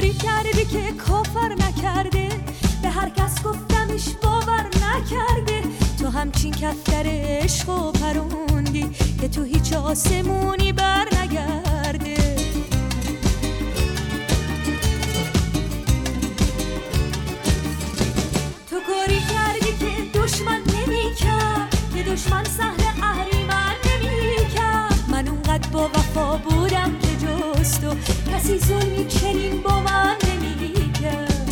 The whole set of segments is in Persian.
کاری کردی که کافر نکرده، به هر کس گفتمش باور نکرده. تو همچین کفتر عشق و پروندی که تو هیچ آسمونی بر نگرده. تو کاری کردی که دشمن نمی کرد، که دشمن سهل اهریمن نمی کرد. من اونقدر با وفا بودم که جز تو کسی ظلمی چنین با من نمی کرد.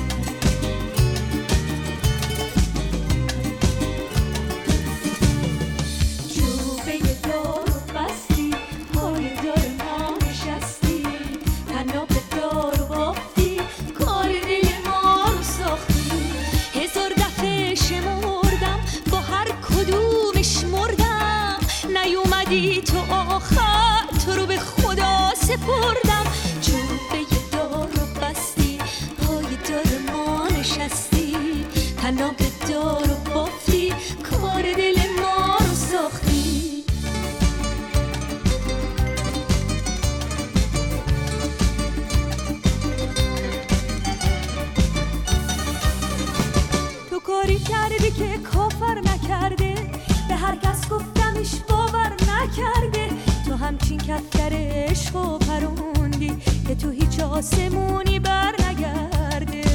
چوبه دار بستی، پای دار ما نشستی، تناب دار بافتی، کار دل ما رو ساختی. هزار دفعه شمردم، با هر کدومش مردم، نیومدی تو آخر، تو رو به خدا سپردم. چوبه دار رو بستی، پای دار ما نشستی، تناب دار رو بافتی، کار دل ما رو ساختی. تو کاری کردی که کافر نکرده، به هر کس گفتمش باور نکرده. تو همچین کفتر عشق و پروندی که تو هیچ آسمونی بر نگرده.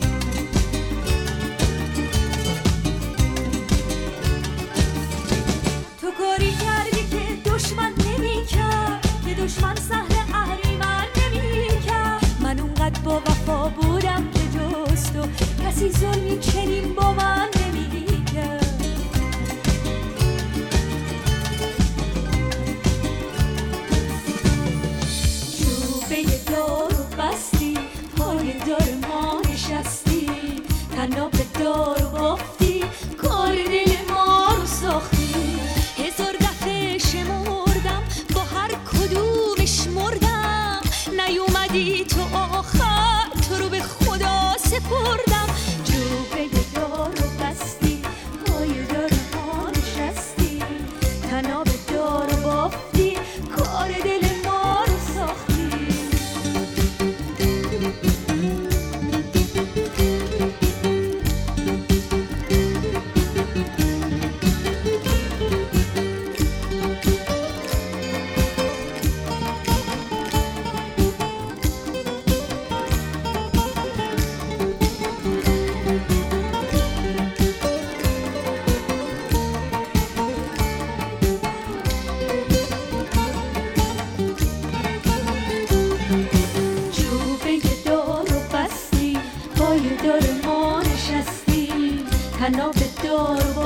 تو کاری کردی که دشمن نمی کرد، که دشمن سهل اهریمن نمی کرد. من اونقدر با وفا بودم که جز تو کسی ظلمی چنین با من نمی کرد. چوبه دار رو بستی، پای دار ما نشستی، تناب دار رو بافتی، کار دل ما رو ساختی. هزار دفعه شمردم، با هر کدومش مردم، نیومدی تو آخر، تو رو به خدا سپردم. چوبه دار رو بستی، پای دار ما نشستی، تناب دار رو بافتی، کار دل ما رو ساختی. چوبه دار رو بستی، پای دار ما نشستی، تناب دار